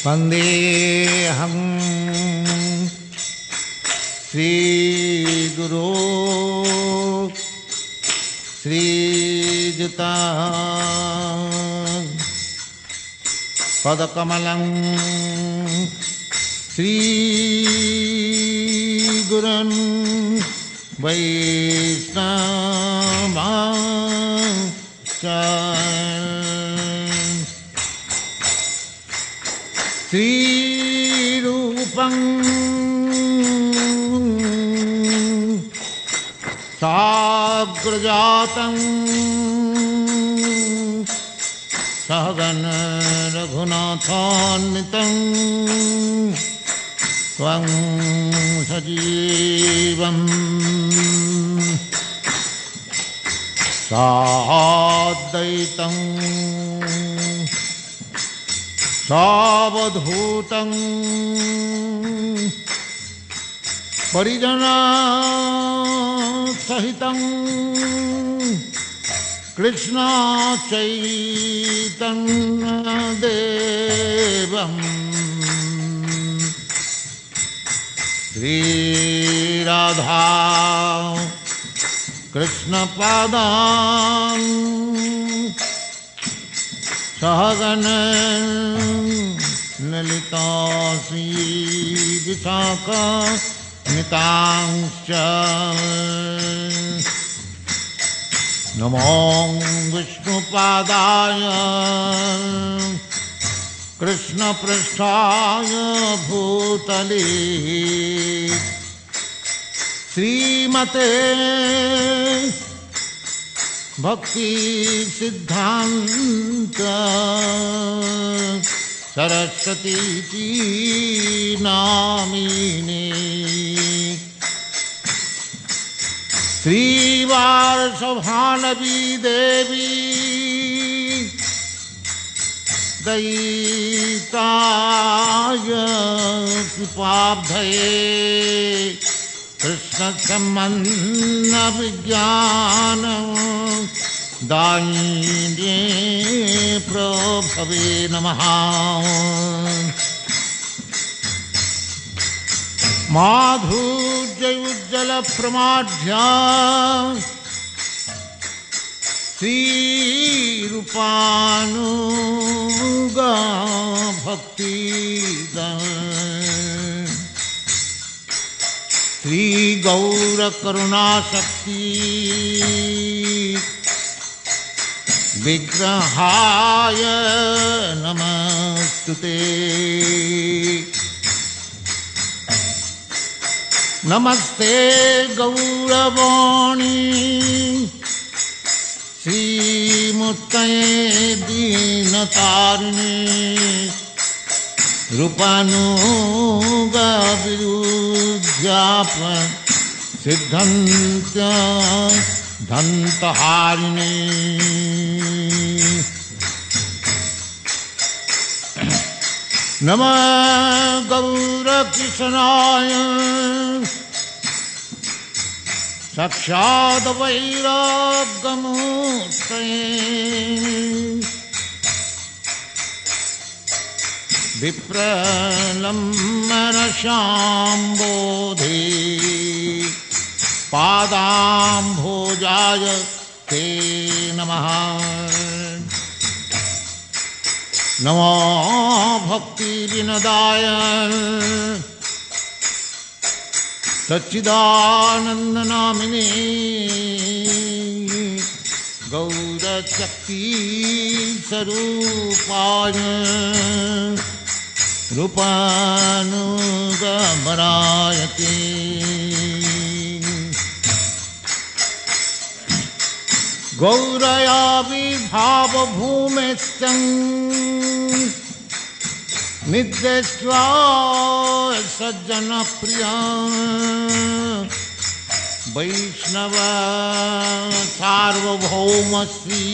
वन्देऽहं श्रीगुरो श्रीयुतां पदकमलं श्रीगुरुन् वैष्णवांश्च श्रीरूपं साग्रजातं सहगण रघुनाथान्वितं त्वं सजीवं साद्वैतं सावधूतं परिजनसहितं कृष्ण चैतन्यदेवं श्रीराधा कृष्णपादान् सहगण ललिता श्रीविशाखा नितांश्च नमो विष्णुपादाय कृष्णपृष्ठाय भूतले श्रीमते भक्ति सिद्धांत सरस्वती नामिने श्रीवासभानवी देवी दयिताय कृपाब्धये कृष्ण संबंध विज्ञान दायिने प्रभवे नमः। माधुर्योज्ज्वल प्रमाढ्या श्रीरूपानुगा भक्ति श्री गौर करुणा शक्ति विग्रहाय नमस्तुते। नमस्ते गौरवाणी श्रीमूर्तये दीनतारिणे रूपानुगा विरुध्याप सिद्धन्त्य धन्तहारिणे। नमः गौरकिशनाय साक्षात् वैराग्यमूर्तये विप्रलम्बनशाम्बोधे पादाम्भोजाय ते नमः। नमो भक्तिविनदाय सच्चिदानन्दनामिने गौरशक्ति स्वरूपाय रूपानुगमनाय ते। गौरया विभावभूमेश्चं निद्रेष्ट्वा सज्जनप्रिया वैष्णव सार्वभौमश्री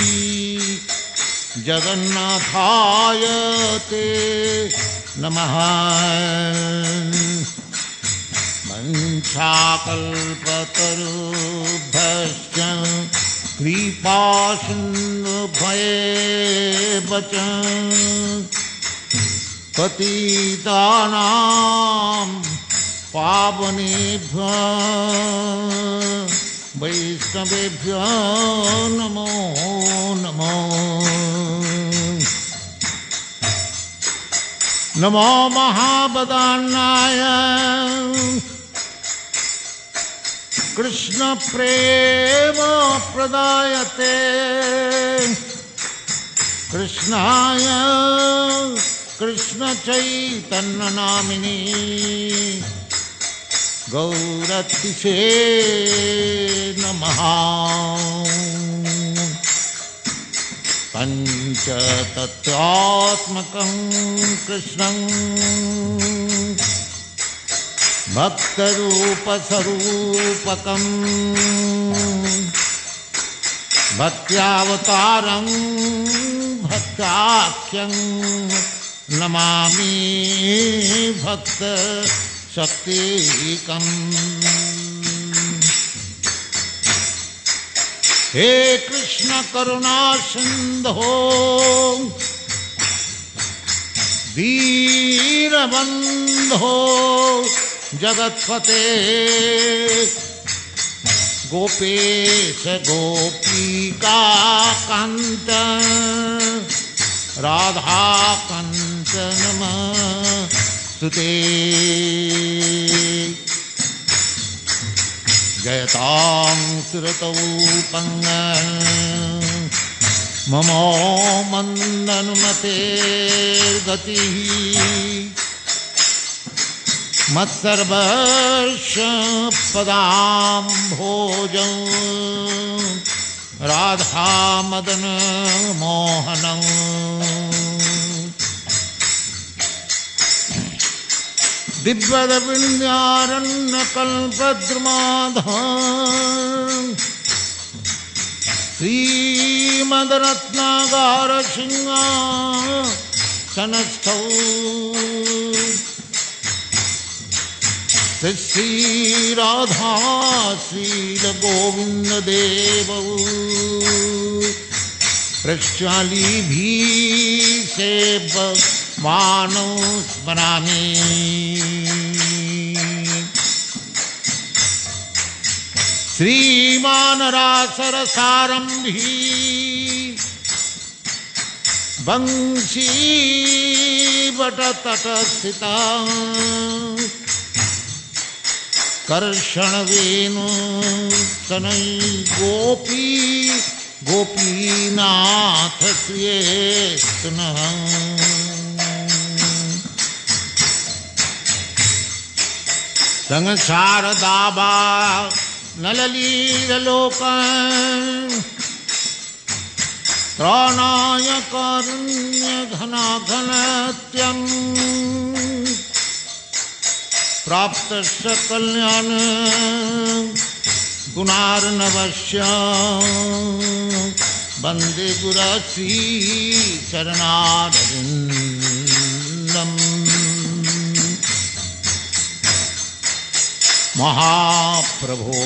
जगन्नाथाय ते नमः। वंशाकल्पतरुभ्यश्च कृपासिन्धुभ्येव च पतितानां पावनेभ्यो वैष्णवेभ्यो नमो नमो। नमो महावदान्नाय कृष्ण प्रेम प्रदायते कृष्णाय कृष्ण चैतन्य नामिने गौरतिसे नमः। पंचतत्त्वात्मकं कृष्णं भक्तरूपस्वरूपकं भक्त्यावतारं भक्ताख्यं नमामि भक्त शक्तिकं। हे कृष्ण करुणा सिंधो दीनबंधो जगत्पते गोपेश गोपिका कांत राधा कांत नमस्तुते। जयतां सुरतौ पंग ममो मंदनुमते गतिः मत्सर्वस्य पदाम्भोजं राधा मदन मोहनं। दिव्यविन्द्यारण्यकल्पद्रुमाधं श्रीमद्रत्नागार सिंहासनस्थौ श्री राधा श्रील गोविंद देवौ प्रक्षालीभिः सेव्यमानौ स्मरामि। श्रीमान रासरसारम्भी वंशी वटतटस्थिता कर्षण वेणु सनई गोपी गोपीनाथ श्रियेस्तुनः। संसारदावा नललीलोक त्राणाय कारुण्य घनाघनत्यं प्राप्तस्य कल्याण गुणार्णवस्य वन्दे गुरुश्री चरणारविन्दम्। महाप्रभो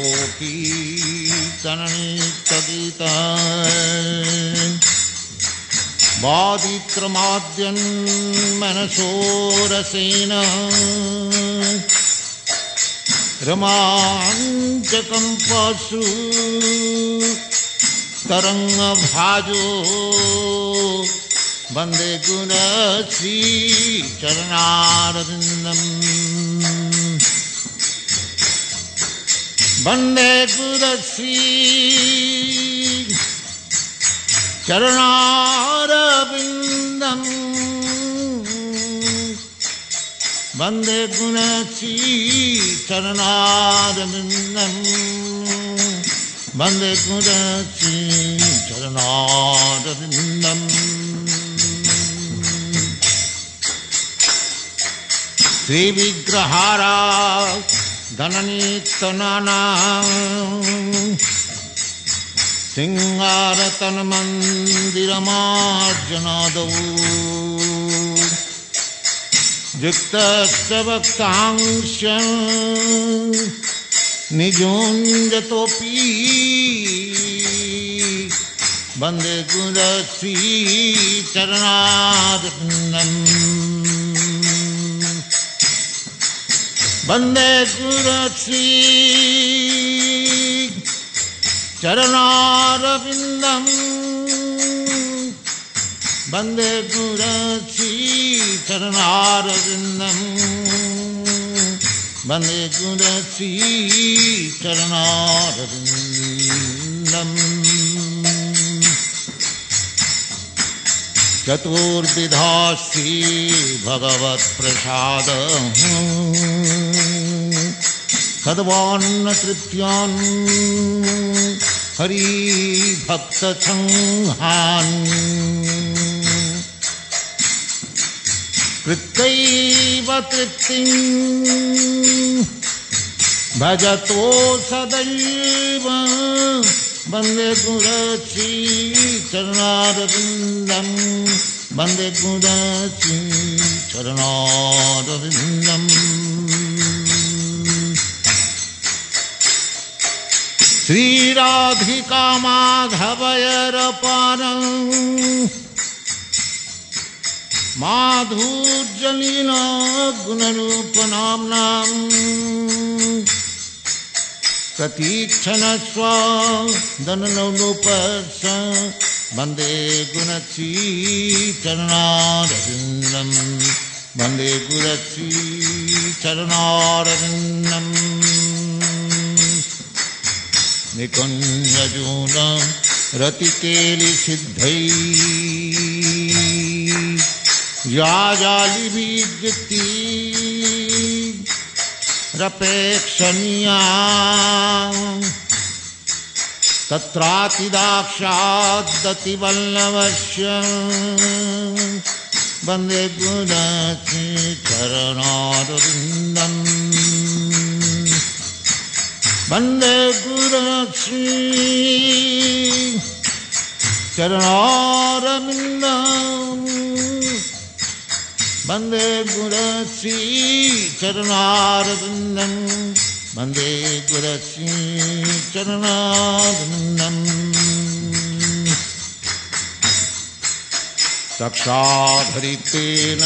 कीर्तननित्यगीत वादित्रमाद्यन् मनसो रसेन रोमाञ्चकम्पशु तरङ्गभाजो वन्दे गुरुश्री चरणारविन्दम्। वन्दे गुरुश्री चरणारविन्दम्। वन्दे गुरुश्री चरणारविन्दम्। वन्दे गुरुश्री चरणारविन्दम्। श्रीविग्रहारा धननीतनाना सिंहारतनमन्दिरमार्जनादौ युक्तस्य वक्तांश निजुञ्जतोऽपि वन्दे गुरुश्री चरणारविन्दम्। वन्दे गुरुश्री चरणारविन्दम् वन्दे गुरुश्री चरणारविन्दम् वन्दे गुरुश्री चरणारविन्दम् चतुर्विधास्ति भगवत्प्रसादः सद्वान्न तृप्त्यान् हरिभक्तसंहान् कृत्यैव तृप्तिं भजतो सदैव वन्दे गुरुश्री चरणारविन्दम् वन्दे गुरुश्री चरणारविन्दम् श्रीराधिका माधवयरपारं माधुर्यलीला गुणरूपनाम्नाम् प्रतीक्षणस्वादनलोपस वन्दे गुरुश्री चरणारविन्दम् वन्दे गुरुश्री चरणारविन्दम् निकुञ्जजूनं रतिकेलिसिद्धै याजालिभिद्युक्ति रपेक्षणीया तत्रातिदाक्षादतिवल्लभस्य वन्दे गुरुश्री चरणारविन्दम् वन्दे गुरुश्री चरणारविन्दम् वन्दे गुरुश्री चरणारविन्दम् वन्दे गुरुश्री चरणारविन्दम् साक्षाद्धरितेन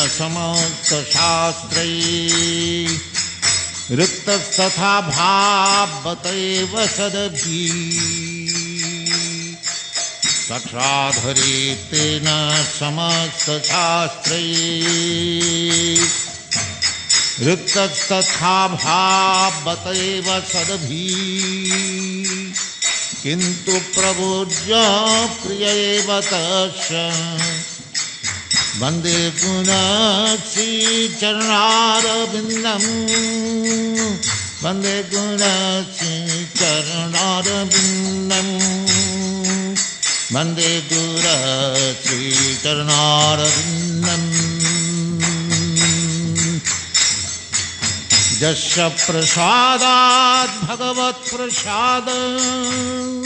समस्तशास्त्रैः ऋक्तस्तथा भावतैव सदभिः साक्षाद्धरितेन समस्तशास्त्रैः ऋक्तस्तथा भावतैव सदभिः किन्तु प्रभुर्य प्रिय एव तस्य वन्दे गुरुश्री चरणारविन्दम् वन्दे गुरुश्री चरणारविन्दम् वन्दे गुरुश्री चरणारविन्दम् यस्य प्रसादात् भगवत्प्रसादः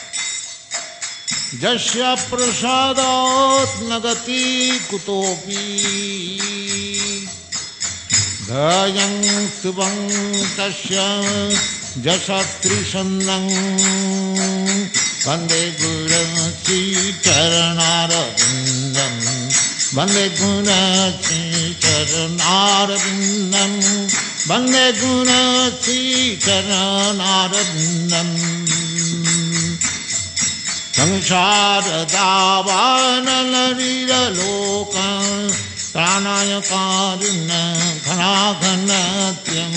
यस्य प्रसादात् न गति कुतोऽपि धयं शुभं तस्य यशस्त्रिशन्नं वन्दे गुरुश्री चरणारविन्दम् वन्दे गुरुश्री चरणारविन्दम् वन्दे गुरुश्री चरणारविन्दम् संसारदावानललिलोक त्राणाय कारुण्य घनाघनत्यम्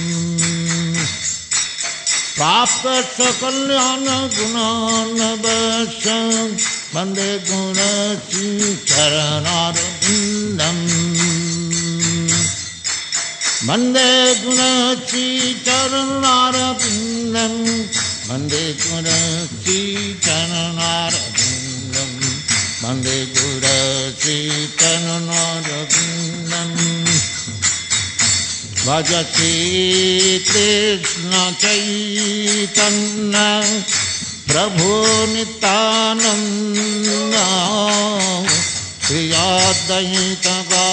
प्राप्त सकल्यान गुणानवश्य वन्दे गुरुश्री चरणारविन्दम् वन्दे गुरुश्री चरणारविन्दम् वन्दे गुरुश्री चरणारविन्दम् वन्दे गुरुश्री चरणारविन्दम् भजति कृष्ण चैतन्य प्रभु नित्यानन्द श्री अद्वैत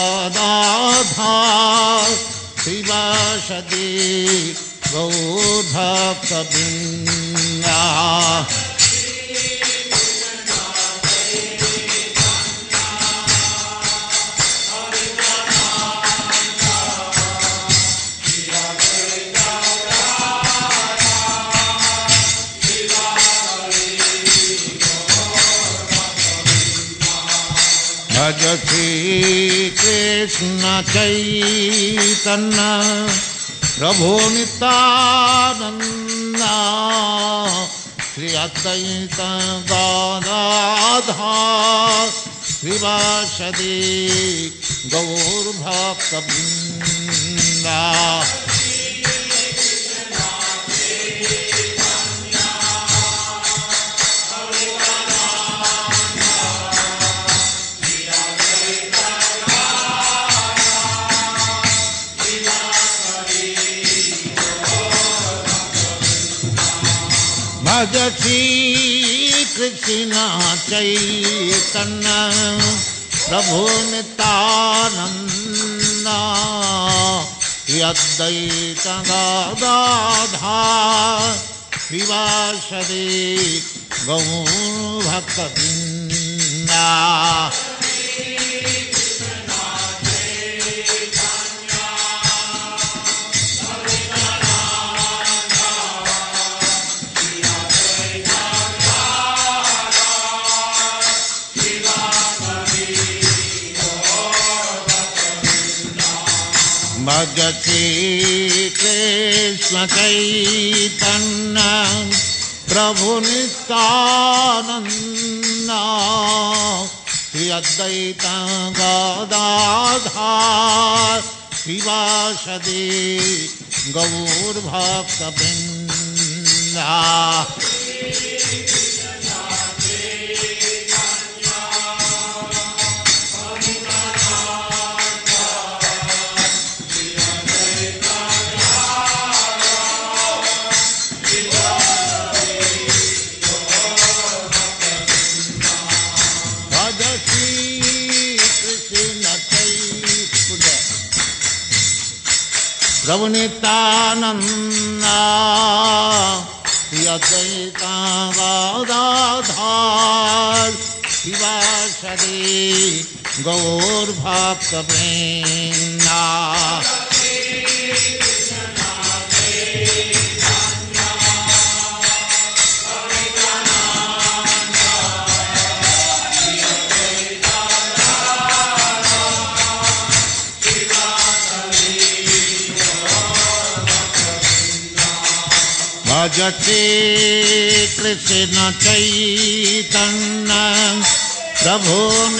गदाधर श्रीवासदि गौरभक्तवृन्द कृष्ण चैतन्य प्रभु नित्यानंद श्री अद्वैत गदाधर श्रीवासदि गौरभक्तवृंद भज श्री कृष्ण चैतन्य प्रभु नित्यानंद श्री अद्वैत गदाधर श्रीवासदि गौरभक्तवृंद भज श्री कृष्ण चैतन्य प्रभु नित्यानंद श्री अद्वैत गदाधर श्रीवासदि गौरभक्तवृंद प्रभु नित्यानंद श्री अद्वैत गदाधर श्रीवासदि गौरभक्तवृंद भज श्री कृष्ण चैतन्य प्रभु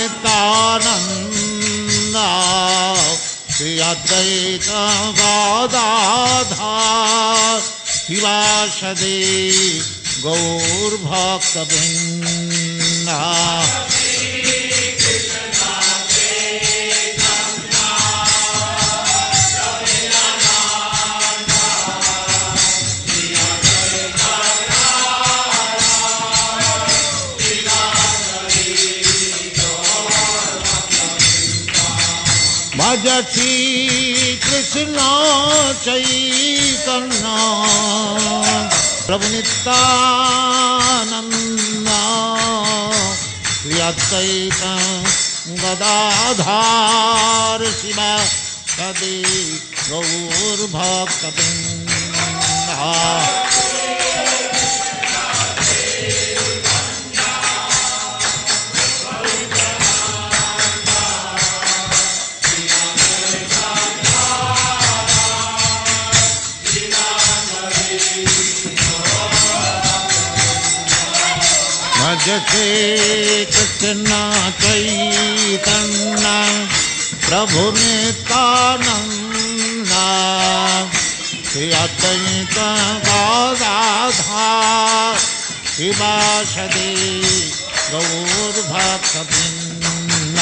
नित्यानंद श्री अद्वैत गदाधर श्रीवासदि गौरभक्तवृंद भज श्री कृष्ण चैतन्य प्रभु नित्यानंद श्री अद्वैत गदाधर श्रीवासदि गौरभक्तवृंद भज श्री कृष्ण चैतन्य प्रभु नित्यानंद श्री अद्वैत गदाधर श्रीवासदि गौरभक्तवृंद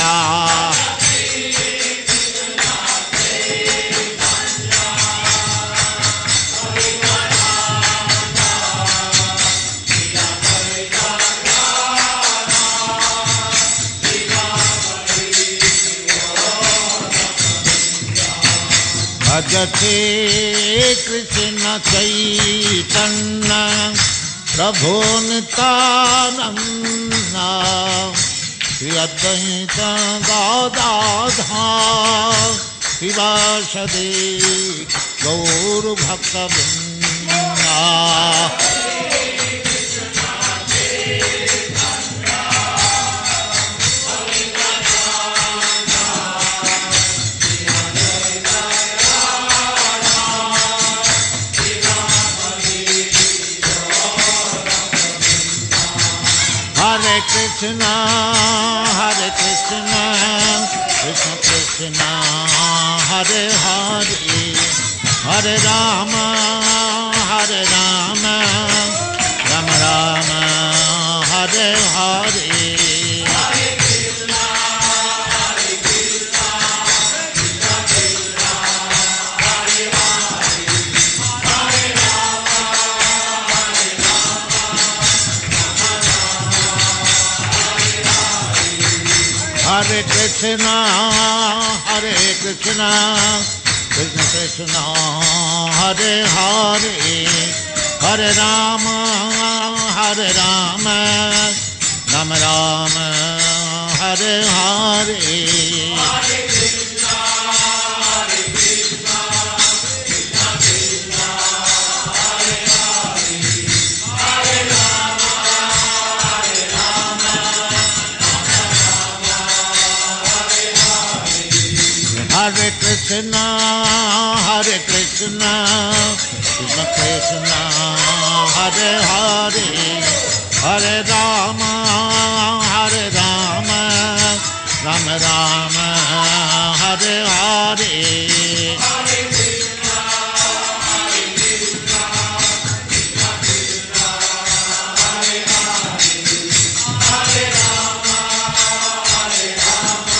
भज श्री कृष्ण चैतन्य प्रभु Nityanand Shri Advaita Gadadhar श्रीवासदि गौरभक्तवृंद Krishna Hare Hare Hare Rama Hare Rama Rama Rama Hare Hare Hare Krishna, Hare Krishna, Krishna Krishna, Hare Hare, Hare Rama, Hare Rama, Rama Rama, Hare Hare. Hare Krishna, Hare Krishna, Krishna Krishna, Hare Hare, Hare Rama, Hare Rama. Hare Krishna, Hare Krishna, Krishna Krishna, Hare Hare, Hare Rama, Hare Rama, Rama Rama, Hare Hare. Hare Krishna, Hare Krishna, Krishna Krishna, Hare Hare, Hare Rama, Hare Rama.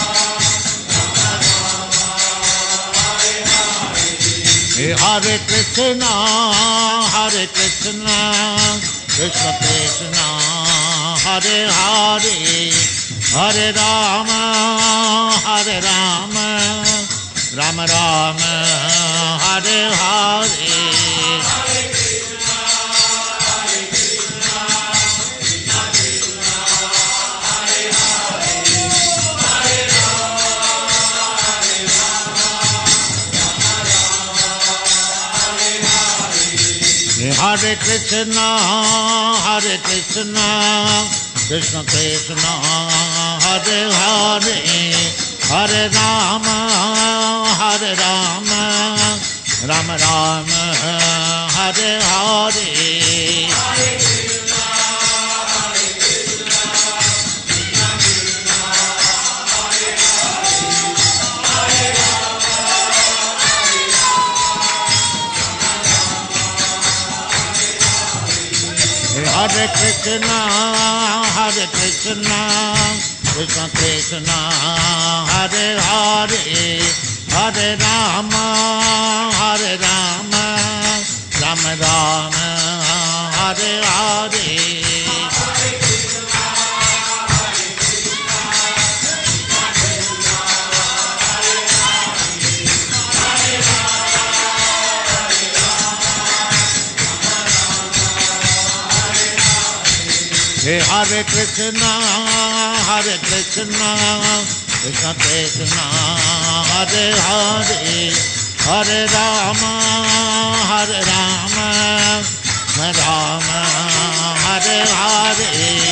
Hare Krishna, Hare Krishna, Krishna Krishna, Hare Hare, Hare Rama, Hare Rama, Rama Rama, Hare Hare. Hare Krishna, Hare Krishna, Krishna Krishna, Hare Hare, Hare Rama, Hare Rama. Hare Krishna, Hare Krishna, Krishna Krishna, Hare Hare, Hare Rama, Hare Rama, Rama Rama, Hare Hare. Hare Krishna, Hare Krishna, Krishna Krishna, Hare Hare, Hare Rama, Hare Hare Krishna, Hare Krishna, Krishna Krishna, Hare Hare, Hare Rama, Hare Rama, Rama Rama, Hare Hare. Hare Krishna, Hare Krishna, Krishna Krishna, Hare Hare, Hare Rama, Hare Rama. Hare Krishna, Hare Krishna, Krishna Krishna, Hare Hare, Hare Rama, Hare Rama, Rama Hare Hare.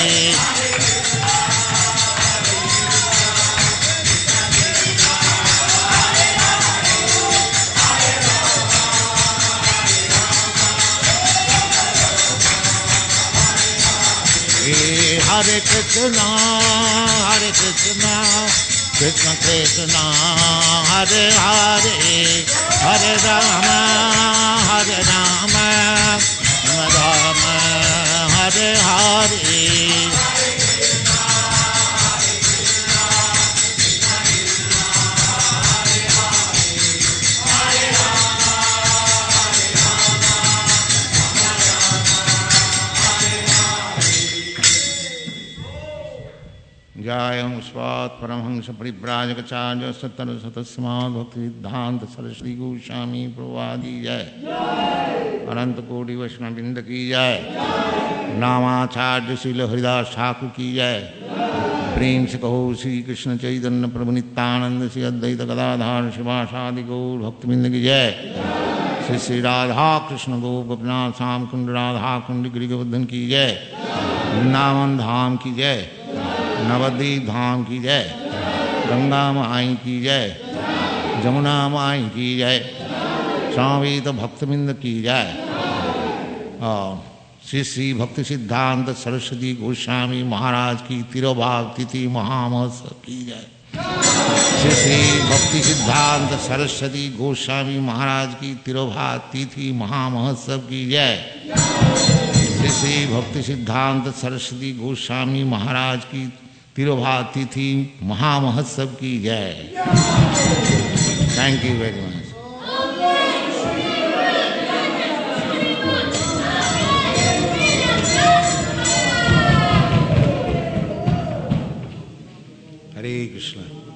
Hare Krishna, Hare Krishna, Krishna Krishna, Hare Hare, Hare Rama, Hare Rama, Rama Rama, Hare Hare. जय स्वात् परमहंस परिव्राजकाचार्य सत्तर सतस्मात् भक्ति सिद्धांत सरस्वती गोस्वामी प्रभुपाद की जय। अनंत कोटि वैष्णववृंद की जय। नामाचार्य श्रील हरिदास ठाकुर की जय। प्रेम से कहो श्री कृष्ण चैतन्य प्रभु नित्यानंद श्री अद्वैत गदाधर शिवासादि गौर भक्तवृंद की जय। श्री श्री राधा कृष्ण गोप गोपनाथ श्याम कुंड राधा कुंड गिरिगोवर्धन की जय। वृंदावन धाम की जय। नवद्वीप धाम की जय। गंगा माई की जय। जमुना माई की जय। स्वामी तो भक्तबिंद की जय। और श्री श्री भक्ति सिद्धांत सरस्वती गोस्वामी महाराज की तिरुभाव तिथि महामहोत्सव की जय। श्री श्री भक्ति सिद्धांत सरस्वती गोस्वामी महाराज की तिरुभात तिथि महामहोत्सव की जय। श्री श्री भक्ति सिद्धांत सरस्वती गोस्वामी महाराज की तिरुभात तिथि महामहोत्सव की जय। Thank you very much. Hare Krishna.